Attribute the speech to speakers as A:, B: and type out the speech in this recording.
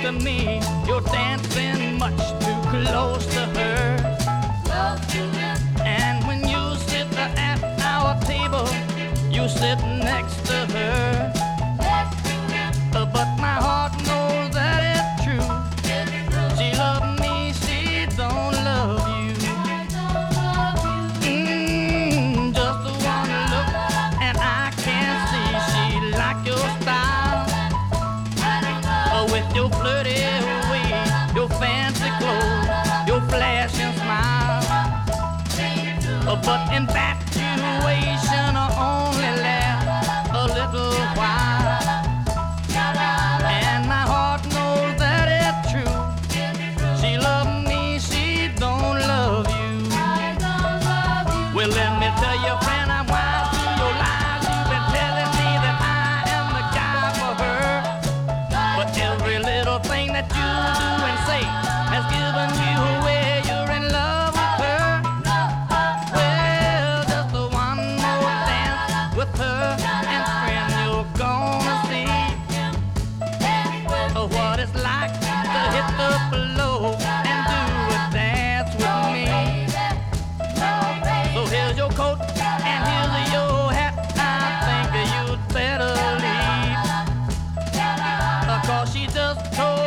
A: to me. You're dancing much too close to her. And when you sit at our table, you sit next to her. But my heart knows that it's true. She loves me, she don't love you. Just the one look and I can see she like your style. With your flirty ways, your fancy clothes, your flashing smile. But infatuation only lasts a little while. And my heart knows that it's true. She loves me, she don't love you. Well, let me tell you, friend, I'm wise to your lies. You've been telling me that I am the guy for her. But every little thing that you do and say has given you away. You're in love with her. Well, just the one more dance with her, and friend, you're gonna see what it's like to hit the floor and do a dance with me. So here's your coat and here's your hat. I think you'd better leave, 'cause she just told